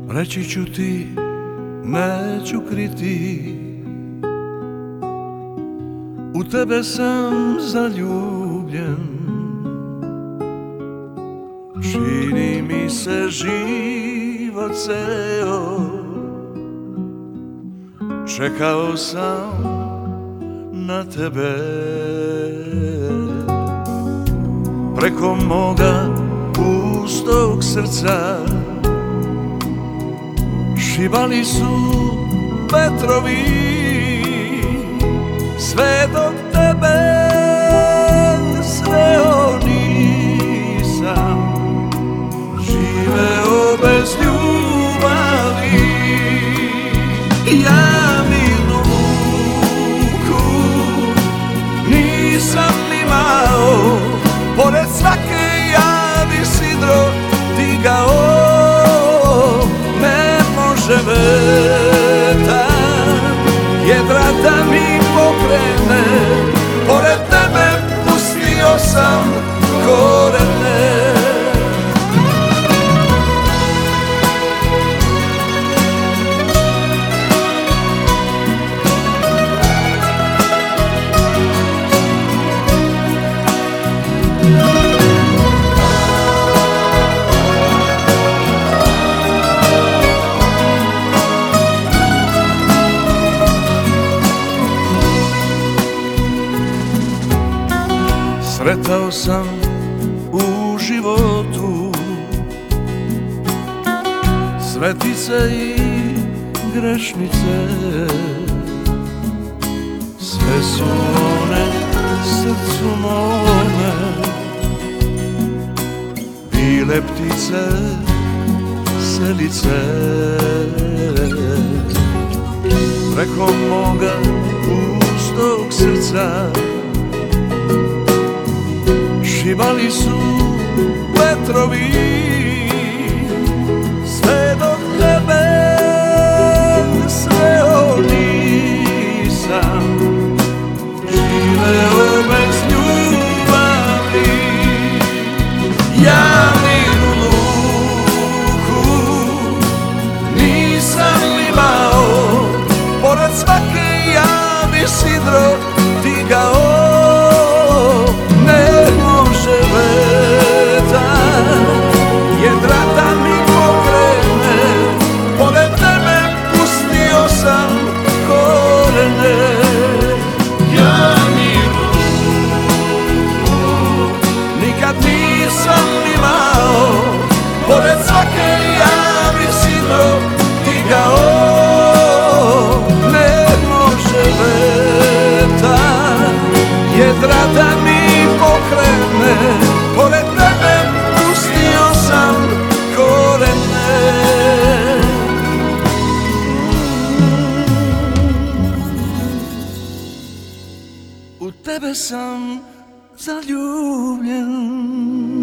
Reći ću ti, neću kriti, u tebe sam zaljubljen. Čini mi se život ceo, čekao sam na tebe. Preko moga pustog srca šibali su vetrovi, sve dok tebe sreo nisam, živeo bez ljubavi. Ja mirnu muku nisam imao, pored svake ja bi sidro digao. Ne može vetar jedra da mi pokrene, pored tebe pustio sam korene. Sretao sam u životu svetice i grešnice, sve su one srcu mome bile ptice, selice. Preko moga pustog srca šibali su vetrovi, sve dok tebe sreo nisam, živeo bez ljubavi. Ja mirnu muku nisam imao, pored svake ja bi sidro digao. Jedra da mi pokrene, pored tebe pustio sam korene. Ja mirnu nikad nisam imao, pored svake ja bi sidro digao. Ne može vetar jedra da mi pokrene, pored tebe pustio sam korene. U tebe sam zaljubljen.